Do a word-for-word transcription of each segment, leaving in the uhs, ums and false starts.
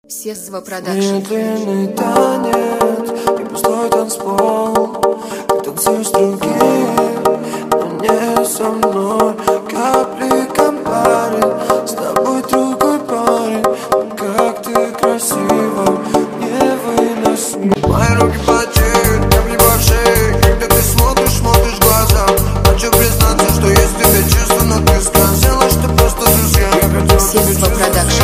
Сесва Продакшн. Медленный танец и пустой танцпол. Ты танцуешь с другим, но не со мной. Капли компари, с тобой другой парень. Как ты красива, невыносимо. Мои руки потеют, капли по шее. Когда ты смотришь, смотришь в глаза. Хочу признаться, что есть в тебе чувства, но ты сказала, что просто друзья. Я хотел Сесва Продакшн.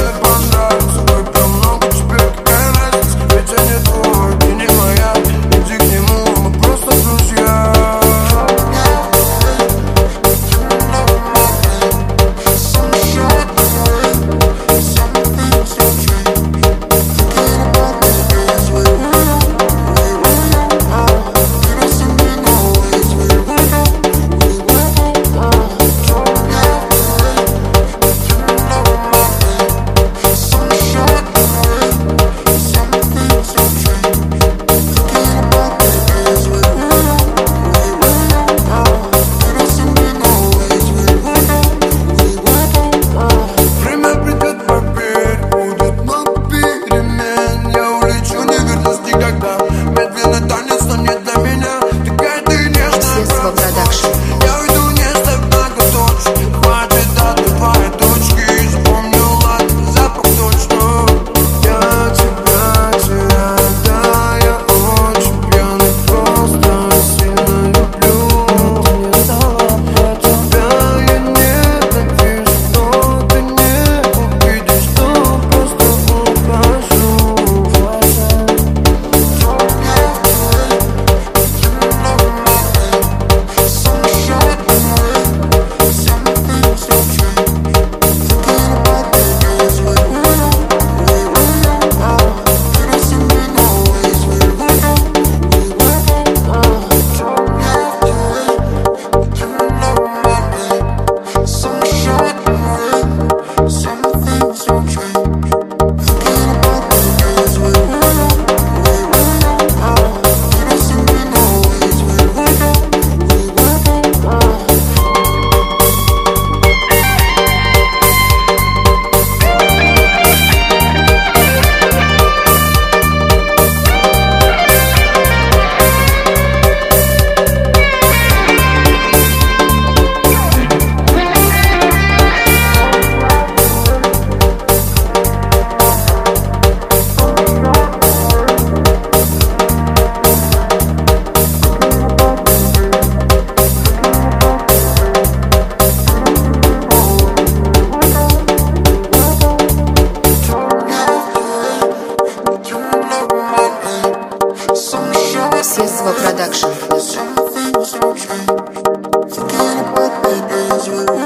Сесва Продакшн.